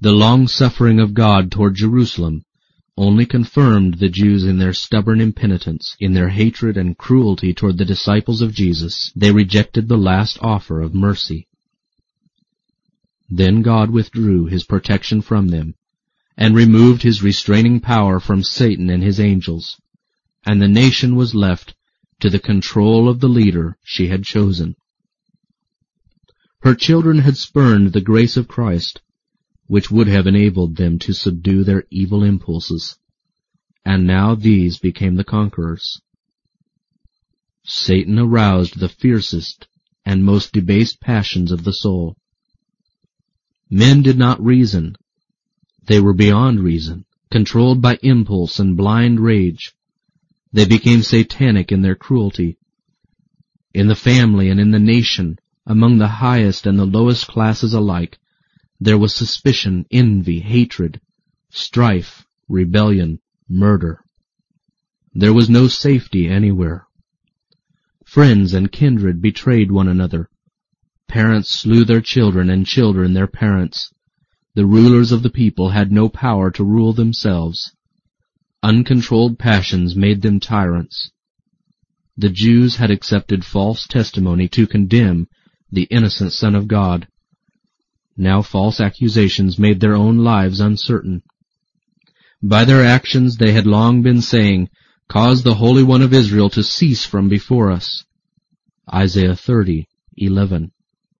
The long-suffering of God toward Jerusalem only confirmed the Jews in their stubborn impenitence. In their hatred and cruelty toward the disciples of Jesus, they rejected the last offer of mercy. Then God withdrew his protection from them, and removed his restraining power from Satan and his angels, and the nation was left to the control of the leader she had chosen. Her children had spurned the grace of Christ, which would have enabled them to subdue their evil impulses, and now these became the conquerors. Satan aroused the fiercest and most debased passions of the soul. Men did not reason. They were beyond reason, controlled by impulse and blind rage. They became satanic in their cruelty. In the family and in the nation, among the highest and the lowest classes alike, there was suspicion, envy, hatred, strife, rebellion, murder. There was no safety anywhere. Friends and kindred betrayed one another. Parents slew their children and children their parents. The rulers of the people had no power to rule themselves. Uncontrolled passions made them tyrants. The Jews had accepted false testimony to condemn the innocent Son of God. Now false accusations made their own lives uncertain. By their actions they had long been saying, "Cause the Holy One of Israel to cease from before us." Isaiah 30:11.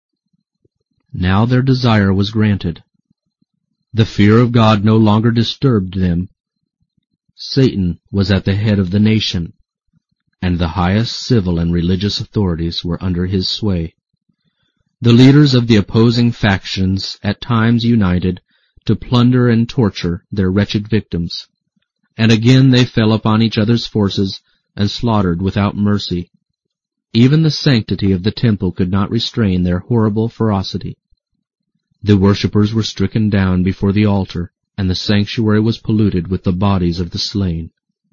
Now their desire was granted. The fear of God no longer disturbed them. Satan was at the head of the nation, and the highest civil and religious authorities were under his sway. The leaders of the opposing factions at times united to plunder and torture their wretched victims, and again they fell upon each other's forces and slaughtered without mercy. Even the sanctity of the temple could not restrain their horrible ferocity. The worshippers were stricken down before the altar, and the sanctuary was polluted with the bodies of the slain.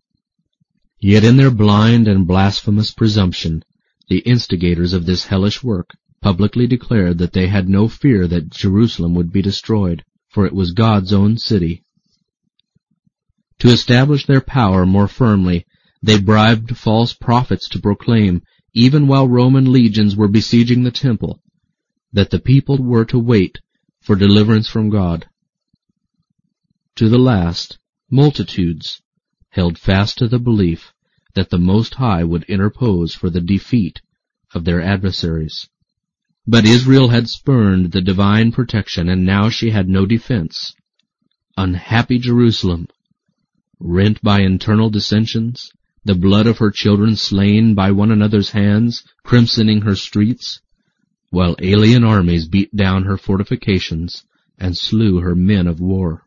Yet in their blind and blasphemous presumption, the instigators of this hellish work publicly declared that they had no fear that Jerusalem would be destroyed, for it was God's own city. To establish their power more firmly, they bribed false prophets to proclaim, even while Roman legions were besieging the temple, that the people were to wait for deliverance from God. To the last, multitudes held fast to the belief that the Most High would interpose for the defeat of their adversaries. But Israel had spurned the divine protection, and now she had no defense. Unhappy Jerusalem, rent by internal dissensions, the blood of her children slain by one another's hands, crimsoning her streets, while alien armies beat down her fortifications and slew her men of war.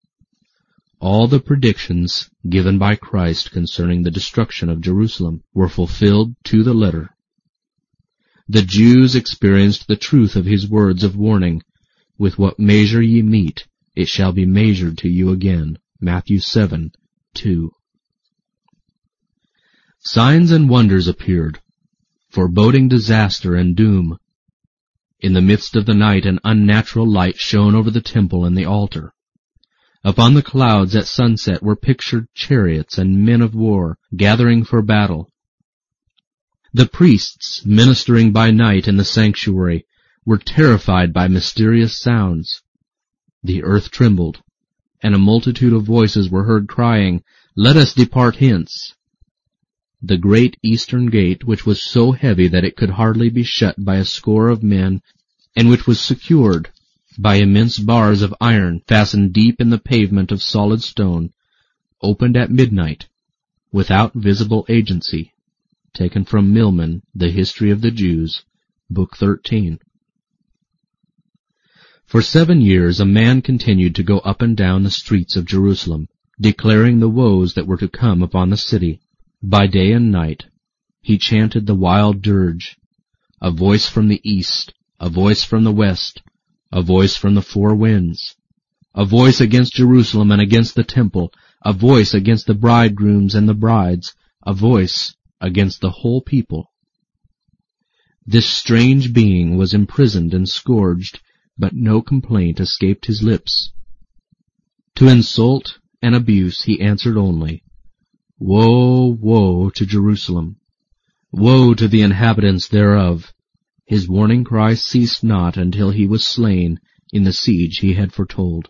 All the predictions given by Christ concerning the destruction of Jerusalem were fulfilled to the letter. The Jews experienced the truth of his words of warning, "With what measure ye mete, it shall be measured to you again." Matthew 7:2. Signs and wonders appeared, foreboding disaster and doom. In the midst of the night an unnatural light shone over the temple and the altar. Upon the clouds at sunset were pictured chariots and men of war gathering for battle. The priests, ministering by night in the sanctuary, were terrified by mysterious sounds. The earth trembled, and a multitude of voices were heard crying, "Let us depart hence." The great eastern gate, which was so heavy that it could hardly be shut by a score of men, and which was secured by immense bars of iron fastened deep in the pavement of solid stone, opened at midnight, without visible agency. Taken from Milman, The History of the Jews, Book 13. For 7 years a man continued to go up and down the streets of Jerusalem, declaring the woes that were to come upon the city. By day and night he chanted the wild dirge, "A voice from the east, a voice from the west, a voice from the four winds, a voice against Jerusalem and against the temple, a voice against the bridegrooms and the brides, a voice against the whole people." This strange being was imprisoned and scourged, but no complaint escaped his lips. To insult and abuse he answered only, "Woe, woe to Jerusalem! Woe to the inhabitants thereof!" His warning cry ceased not until he was slain in the siege he had foretold.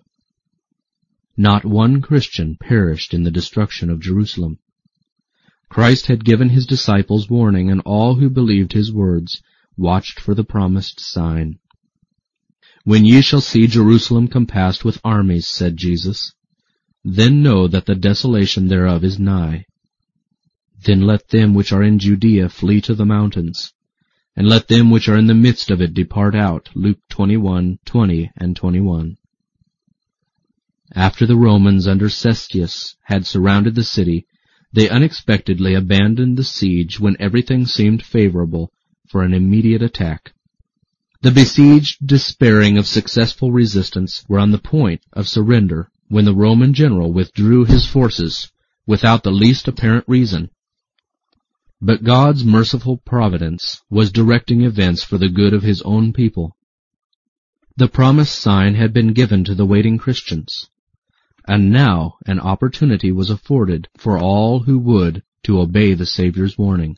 Not one Christian perished in the destruction of Jerusalem. Christ had given his disciples warning, and all who believed his words watched for the promised sign. "When ye shall see Jerusalem compassed with armies," said Jesus, "then know that the desolation thereof is nigh. Then let them which are in Judea flee to the mountains, and let them which are in the midst of it depart out." Luke 21:20 and 21. After the Romans under Cestius had surrounded the city, they unexpectedly abandoned the siege when everything seemed favorable for an immediate attack. The besieged, despairing of successful resistance, were on the point of surrender when the Roman general withdrew his forces without the least apparent reason. But God's merciful providence was directing events for the good of his own people. The promised sign had been given to the waiting Christians, and now an opportunity was afforded for all who would to obey the Savior's warning.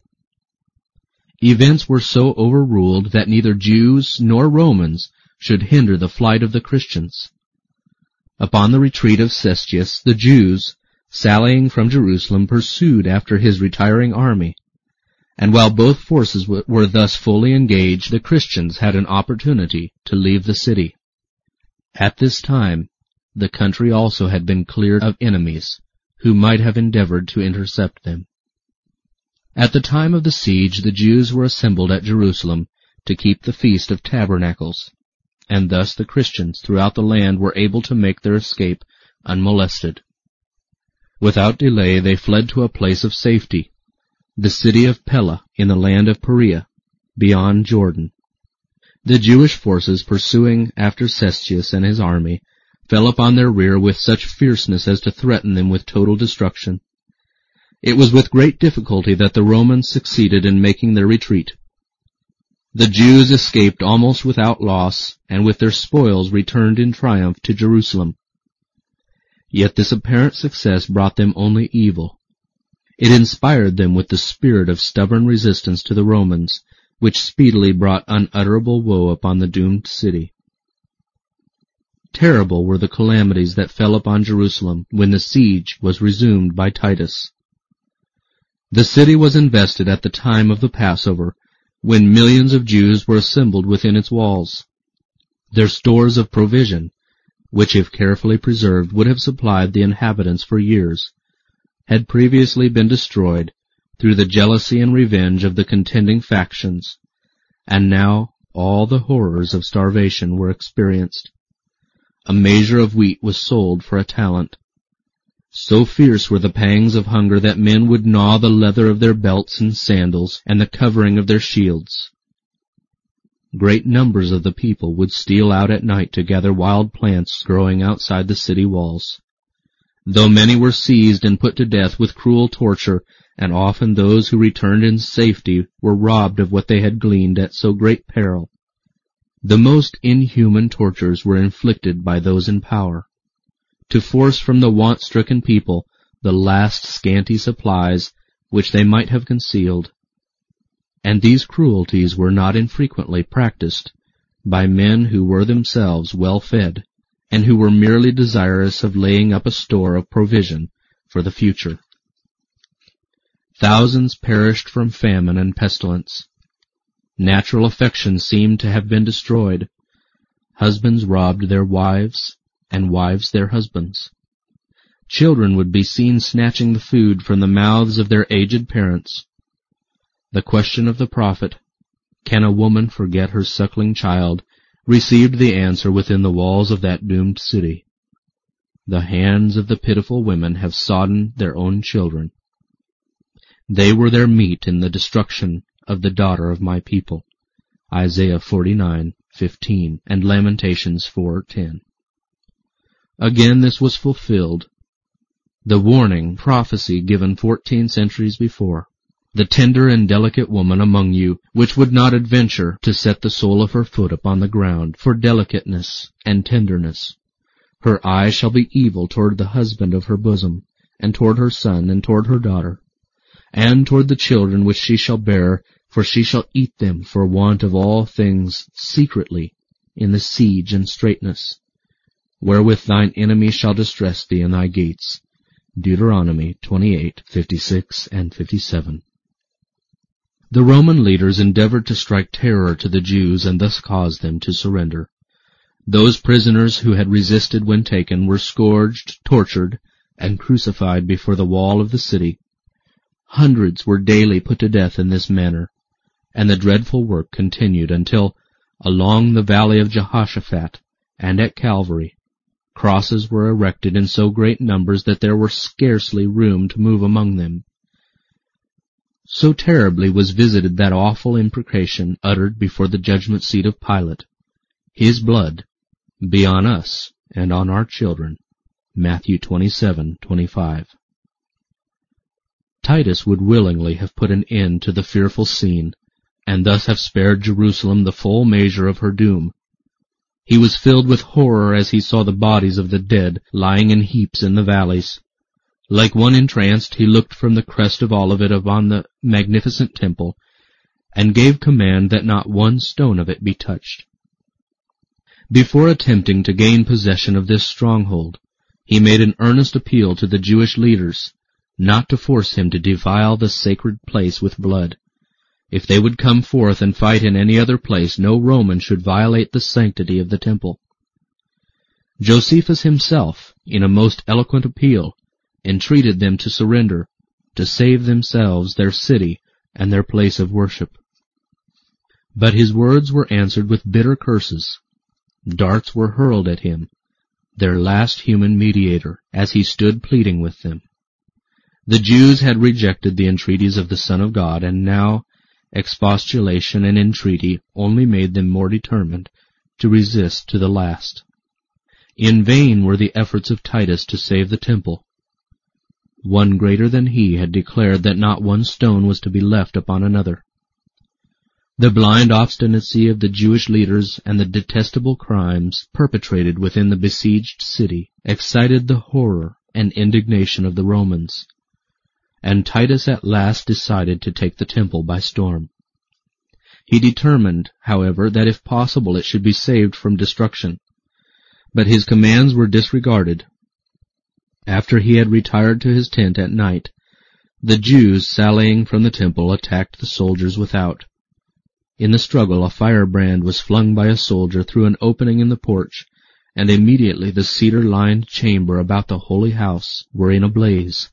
Events were so overruled that neither Jews nor Romans should hinder the flight of the Christians. Upon the retreat of Cestius, the Jews, sallying from Jerusalem, pursued after his retiring army, and while both forces were thus fully engaged, the Christians had an opportunity to leave the city. At this time, the country also had been cleared of enemies, who might have endeavored to intercept them. At the time of the siege, the Jews were assembled at Jerusalem to keep the Feast of Tabernacles, and thus the Christians throughout the land were able to make their escape unmolested. Without delay they fled to a place of safety, the city of Pella in the land of Perea, beyond Jordan. The Jewish forces pursuing after Cestius and his army fell upon their rear with such fierceness as to threaten them with total destruction. It was with great difficulty that the Romans succeeded in making their retreat. The Jews escaped almost without loss, and with their spoils returned in triumph to Jerusalem. Yet this apparent success brought them only evil. It inspired them with the spirit of stubborn resistance to the Romans, which speedily brought unutterable woe upon the doomed city. Terrible were the calamities that fell upon Jerusalem when the siege was resumed by Titus. The city was invested at the time of the Passover, when millions of Jews were assembled within its walls. Their stores of provision, which if carefully preserved would have supplied the inhabitants for years, had previously been destroyed through the jealousy and revenge of the contending factions, and now all the horrors of starvation were experienced. A measure of wheat was sold for a talent. So fierce were the pangs of hunger that men would gnaw the leather of their belts and sandals and the covering of their shields. Great numbers of the people would steal out at night to gather wild plants growing outside the city walls. Though many were seized and put to death with cruel torture, and often those who returned in safety were robbed of what they had gleaned at so great peril, the most inhuman tortures were inflicted by those in power, to force from the want-stricken people the last scanty supplies which they might have concealed. And these cruelties were not infrequently practiced by men who were themselves well fed, and who were merely desirous of laying up a store of provision for the future. Thousands perished from famine and pestilence. Natural affection seemed to have been destroyed. Husbands robbed their wives, and wives their husbands. Children would be seen snatching the food from the mouths of their aged parents. The question of the prophet, "Can a woman forget her suckling child?" received the answer within the walls of that doomed city. The hands of the pitiful women have sodden their own children. They were their meat in the destruction of the daughter of my people. Isaiah 49:15 and Lamentations 4:10. Again this was fulfilled. The warning prophecy given 14 centuries before. The tender and delicate woman among you, which would not adventure to set the sole of her foot upon the ground for delicateness and tenderness, Her eye shall be evil toward the husband of her bosom, and toward her son, and toward her daughter, and toward the children which she shall bear, for she shall eat them for want of all things secretly in the siege and straitness, wherewith thine enemy shall distress thee in thy gates. Deuteronomy 28:56 and 57. The Roman leaders endeavored to strike terror to the Jews and thus cause them to surrender. Those prisoners who had resisted when taken were scourged, tortured, and crucified before the wall of the city. Hundreds were daily put to death in this manner, and the dreadful work continued until, along the valley of Jehoshaphat and at Calvary, crosses were erected in so great numbers that there were scarcely room to move among them. So terribly was visited that awful imprecation uttered before the judgment seat of Pilate, "His blood be on us and on our children." Matthew 27:25. Titus would willingly have put an end to the fearful scene, and thus have spared Jerusalem the full measure of her doom. He was filled with horror as he saw the bodies of the dead lying in heaps in the valleys. Like one entranced, he looked from the crest of Olivet upon the magnificent temple, and gave command that not one stone of it be touched. Before attempting to gain possession of this stronghold, he made an earnest appeal to the Jewish leaders not to force him to defile the sacred place with blood. If they would come forth and fight in any other place, no Roman should violate the sanctity of the temple. Josephus himself, in a most eloquent appeal, entreated them to surrender, to save themselves, their city, and their place of worship. But his words were answered with bitter curses. Darts were hurled at him, their last human mediator, as he stood pleading with them. The Jews had rejected the entreaties of the Son of God, and now expostulation and entreaty only made them more determined to resist to the last. In vain were the efforts of Titus to save the temple. One greater than he had declared that not one stone was to be left upon another. The blind obstinacy of the Jewish leaders and the detestable crimes perpetrated within the besieged city excited the horror and indignation of the Romans, and Titus at last decided to take the temple by storm. He determined, however, that if possible it should be saved from destruction, but his commands were disregarded. After he had retired to his tent at night, the Jews, sallying from the temple, attacked the soldiers without. In the struggle, a firebrand was flung by a soldier through an opening in the porch, and immediately the cedar-lined chamber about the holy house were in a blaze.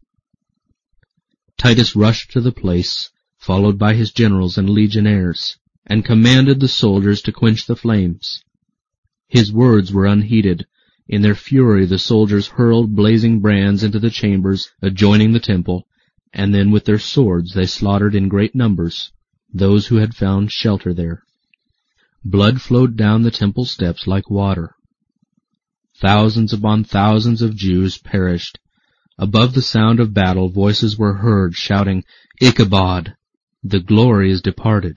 Titus rushed to the place, followed by his generals and legionnaires, and commanded the soldiers to quench the flames. His words were unheeded. In their fury the soldiers hurled blazing brands into the chambers adjoining the temple, and then with their swords they slaughtered in great numbers those who had found shelter there. Blood flowed down the temple steps like water. Thousands upon thousands of Jews perished. Above the sound of battle voices were heard shouting, "Ichabod! The glory is departed."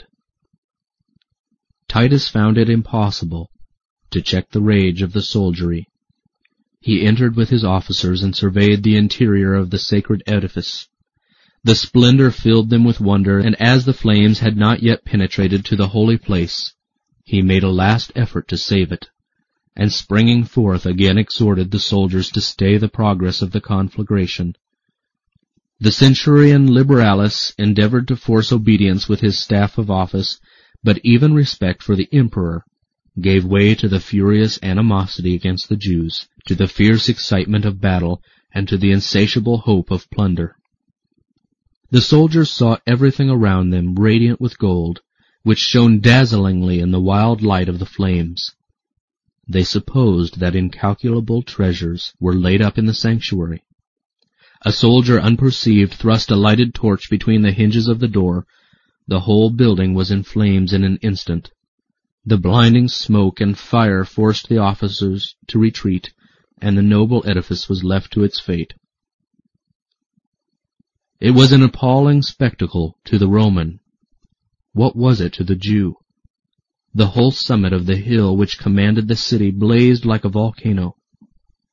Titus found it impossible to check the rage of the soldiery. He entered with his officers and surveyed the interior of the sacred edifice. The splendor filled them with wonder, and as the flames had not yet penetrated to the holy place, he made a last effort to save it, and springing forth again exhorted the soldiers to stay the progress of the conflagration. The centurion Liberalis endeavored to force obedience with his staff of office, but even respect for the emperor gave way to the furious animosity against the Jews, to the fierce excitement of battle, and to the insatiable hope of plunder. The soldiers saw everything around them radiant with gold, which shone dazzlingly in the wild light of the flames. They supposed that incalculable treasures were laid up in the sanctuary. A soldier unperceived thrust a lighted torch between the hinges of the door. The whole building was in flames in an instant. The blinding smoke and fire forced the officers to retreat, and the noble edifice was left to its fate. It was an appalling spectacle to the Roman. What was it to the Jew? The whole summit of the hill which commanded the city blazed like a volcano.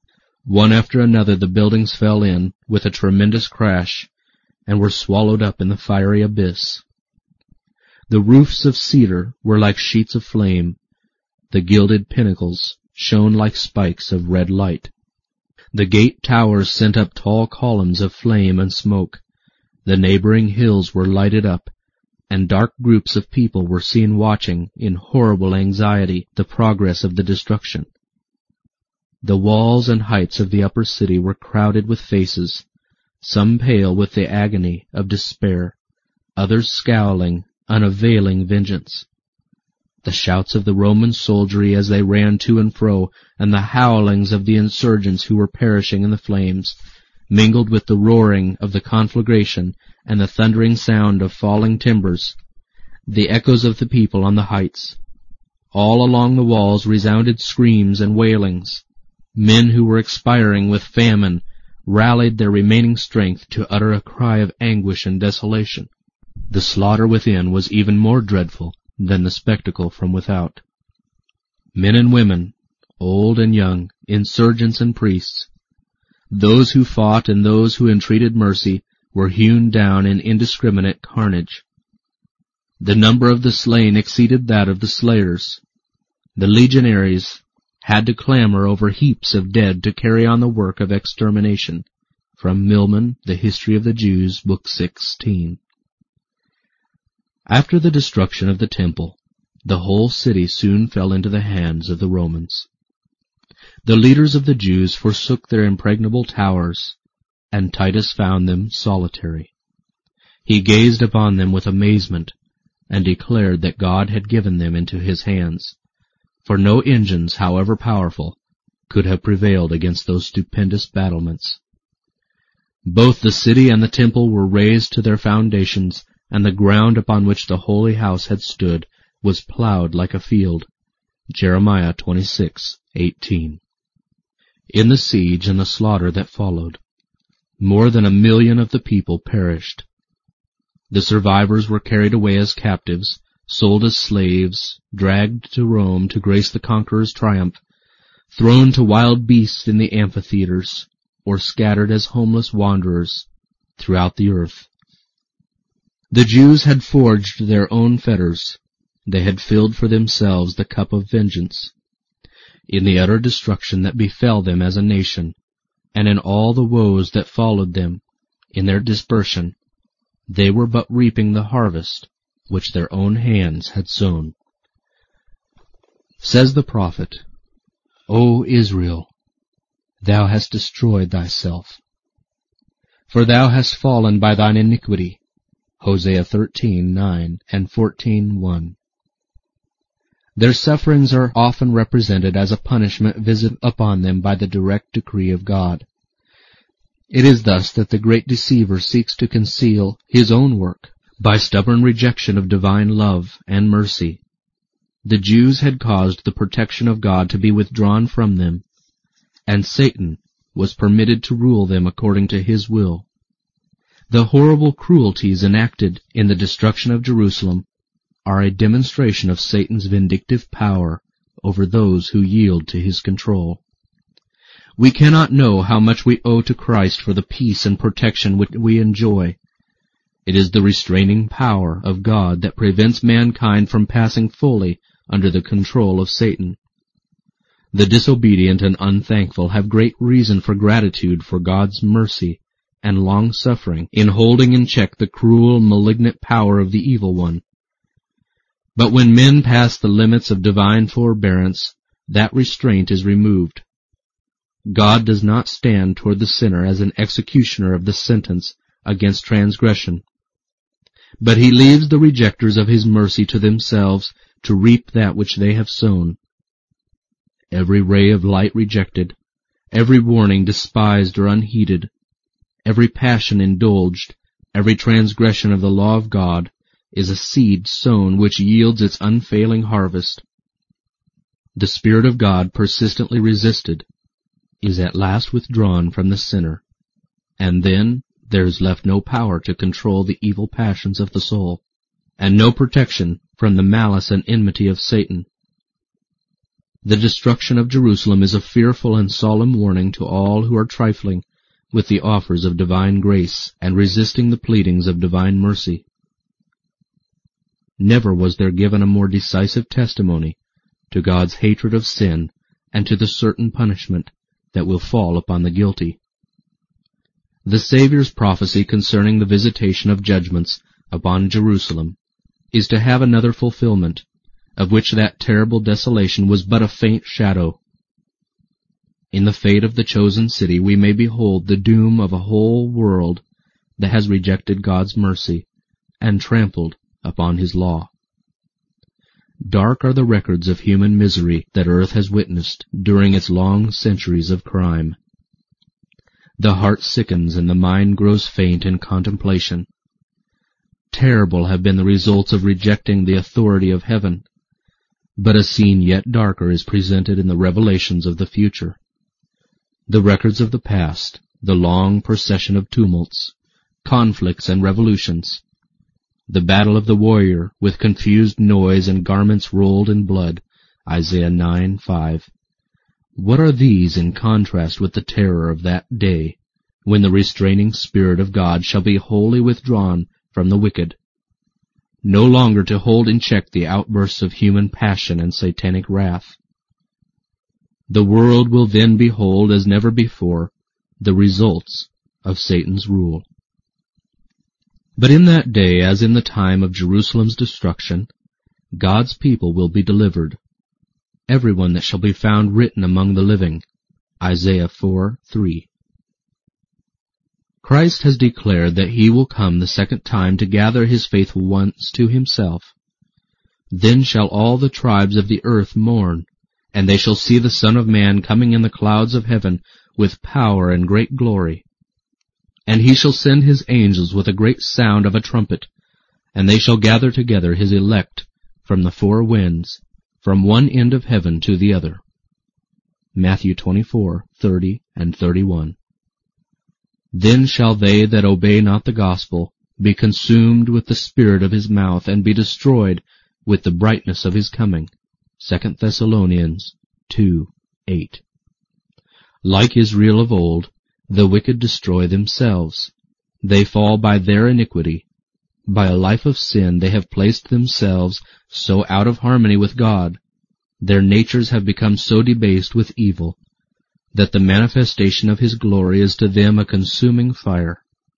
One after another the buildings fell in with a tremendous crash and were swallowed up in the fiery abyss. The roofs of cedar were like sheets of flame. The gilded pinnacles shone like spikes of red light. The gate towers sent up tall columns of flame and smoke. The neighboring hills were lighted up, and dark groups of people were seen watching in horrible anxiety the progress of the destruction. The walls and heights of the upper city were crowded with faces, some pale with the agony of despair, others scowling, unavailing vengeance. The shouts of the Roman soldiery as they ran to and fro, and the howlings of the insurgents who were perishing in the flames, mingled with the roaring of the conflagration and the thundering sound of falling timbers, the echoes of the people on the heights. All along the walls resounded screams and wailings. Men who were expiring with famine rallied their remaining strength to utter a cry of anguish and desolation. The slaughter within was even more dreadful than the spectacle from without. Men and women, old and young, insurgents and priests, those who fought and those who entreated mercy, were hewn down in indiscriminate carnage. The number of the slain exceeded that of the slayers. The legionaries had to clamber over heaps of dead to carry on the work of extermination. From Milman, The History of the Jews, Book 16. After the destruction of the temple, the whole city soon fell into the hands of the Romans. The leaders of the Jews forsook their impregnable towers, and Titus found them solitary. He gazed upon them with amazement, and declared that God had given them into his hands, for no engines, however powerful, could have prevailed against those stupendous battlements. Both the city and the temple were razed to their foundations, and the ground upon which the holy house had stood was plowed like a field. Jeremiah 26:18. In the siege and the slaughter that followed, more than 1 million of the people perished. The survivors were carried away as captives, sold as slaves, dragged to Rome to grace the conqueror's triumph, thrown to wild beasts in the amphitheaters, or scattered as homeless wanderers throughout the earth. The Jews had forged their own fetters. They had filled for themselves the cup of vengeance. In the utter destruction that befell them as a nation, and in all the woes that followed them, in their dispersion, they were but reaping the harvest which their own hands had sown. Says the prophet, O Israel, thou hast destroyed thyself, for thou hast fallen by thine iniquity. Hosea 13:9 and 14:1. Their sufferings are often represented as a punishment visited upon them by the direct decree of God. It is thus that the great deceiver seeks to conceal his own work by stubborn rejection of divine love and mercy. The Jews had caused the protection of God to be withdrawn from them, and Satan was permitted to rule them according to his will. The horrible cruelties enacted in the destruction of Jerusalem are a demonstration of Satan's vindictive power over those who yield to his control. We cannot know how much we owe to Christ for the peace and protection which we enjoy. It is the restraining power of God that prevents mankind from passing fully under the control of Satan. The disobedient and unthankful have great reason for gratitude for God's mercy and long-suffering in holding in check the cruel, malignant power of the evil one. But when men pass the limits of divine forbearance, that restraint is removed. God does not stand toward the sinner as an executioner of the sentence against transgression, but he leaves the rejectors of his mercy to themselves to reap that which they have sown. Every ray of light rejected, every warning despised or unheeded, every passion indulged, every transgression of the law of God is a seed sown which yields its unfailing harvest. The Spirit of God, persistently resisted, is at last withdrawn from the sinner, and then there is left no power to control the evil passions of the soul, and no protection from the malice and enmity of Satan. The destruction of Jerusalem is a fearful and solemn warning to all who are trifling with the offers of divine grace and resisting the pleadings of divine mercy. Never was there given a more decisive testimony to God's hatred of sin and to the certain punishment that will fall upon the guilty. The Savior's prophecy concerning the visitation of judgments upon Jerusalem is to have another fulfillment, of which that terrible desolation was but a faint shadow. In the fate of the chosen city we may behold the doom of a whole world that has rejected God's mercy and trampled upon His law. Dark are the records of human misery that earth has witnessed during its long centuries of crime. The heart sickens and the mind grows faint in contemplation. Terrible have been the results of rejecting the authority of heaven, but a scene yet darker is presented in the revelations of the future. The records of the past, the long procession of tumults, conflicts, and revolutions, the battle of the warrior with confused noise and garments rolled in blood, Isaiah 9:5. What are these in contrast with the terror of that day, when the restraining Spirit of God shall be wholly withdrawn from the wicked, no longer to hold in check the outbursts of human passion and satanic wrath? The world will then behold as never before the results of Satan's rule. But in that day, as in the time of Jerusalem's destruction, God's people will be delivered, everyone that shall be found written among the living, Isaiah 4:3. Christ has declared that He will come the second time to gather His faithful ones to Himself. Then shall all the tribes of the earth mourn, and they shall see the Son of Man coming in the clouds of heaven with power and great glory. And He shall send His angels with a great sound of a trumpet, and they shall gather together His elect from the four winds, from one end of heaven to the other. Matthew 24:30 and 31. Then shall they that obey not the gospel be consumed with the spirit of His mouth, and be destroyed with the brightness of His coming. 2 Thessalonians 2:8. Like Israel of old, the wicked destroy themselves. They fall by their iniquity. By a life of sin they have placed themselves so out of harmony with God, their natures have become so debased with evil, that the manifestation of His glory is to them a consuming fire.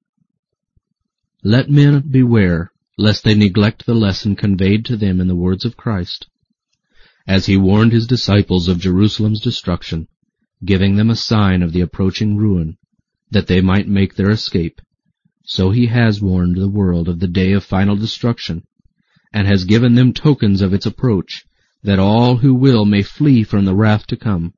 Let men beware lest they neglect the lesson conveyed to them in the words of Christ, as He warned His disciples of Jerusalem's destruction, giving them a sign of the approaching ruin, that they might make their escape. So He has warned the world of the day of final destruction, and has given them tokens of its approach, that all who will may flee from the wrath to come.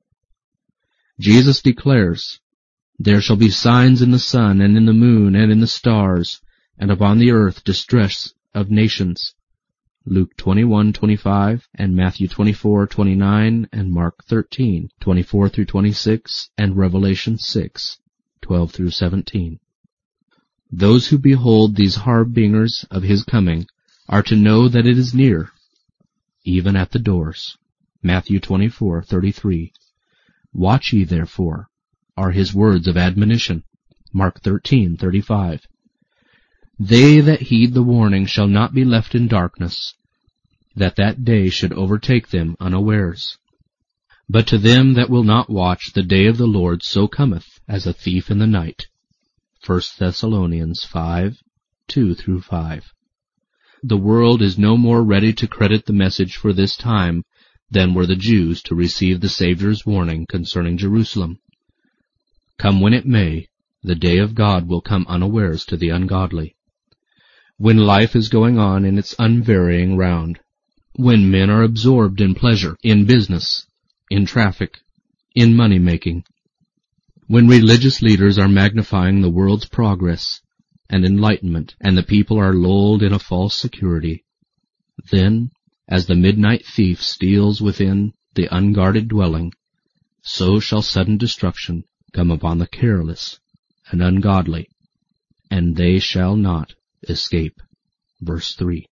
Jesus declares, "There shall be signs in the sun, and in the moon, and in the stars, and upon the earth distress of nations." Luke 21:25, and Matthew 24:29, and Mark 13:24-26, and Revelation 6:12-17. Those who behold these harbingers of His coming are to know that it is near, even at the doors. Matthew 24:33. "Watch ye therefore," are His words of admonition. Mark 13:35. "They that heed the warning shall not be left in darkness, that day should overtake them unawares. But to them that will not watch, the day of the Lord so cometh as a thief in the night." 1 Thessalonians 5:2-5. The world is no more ready to credit the message for this time than were the Jews to receive the Savior's warning concerning Jerusalem. Come when it may, the day of God will come unawares to the ungodly. When life is going on in its unvarying round, when men are absorbed in pleasure, in business, in traffic, in money-making, when religious leaders are magnifying the world's progress and enlightenment, and the people are lulled in a false security, then, as the midnight thief steals within the unguarded dwelling, so shall sudden destruction come upon the careless and ungodly, and they shall not escape. Verse 3.